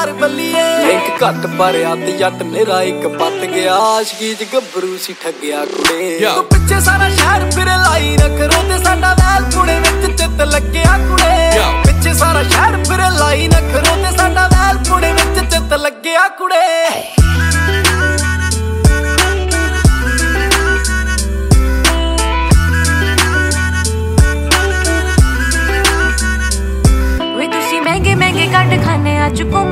ਯਾਰ ਬੱਲੀਏ। ਲਿੰਕ ਘੱਟ ਪਰ ਅੱਧ ਜੱਟ ਮੇਰਾ ਇੱਕ ਪੱਤ ਗਿਆ, ਆਸ਼ਕੀ ਚ ਗੱਭਰੂ ਸੀ ਠੱਗਿਆ ਕੁੜੇ। ਤੂੰ ਪਿੱਛੇ ਸਾਰਾ ਸ਼ਹਿਰ ਫਿਰੇ ਲਾਈ ਨਖਰੋ ਤੇ ਸਾਡਾ ਵੈਲ ਪੁਣੇ ਵਿੱਚ ਚਿੱਤ ਲੱਗਿਆ ਕੁੜੇ। ਪਿੱਛੇ ਸਾਰਾ ਸ਼ਹਿਰ ਫਿਰੇ ਲਾਈ ਨਖਰੋ ਤੇ ਸਾਡਾ ਵੈਲ ਪੁਣੇ ਵਿੱਚ ਚਿੱਤ ਲੱਗਿਆ ਕੁੜੇ। ਮਹਿੰਗੇ ਮਹਿੰਗੇ ਕੱਟ ਖਾਨੇ ਅੱਜ ਘੁੰਮ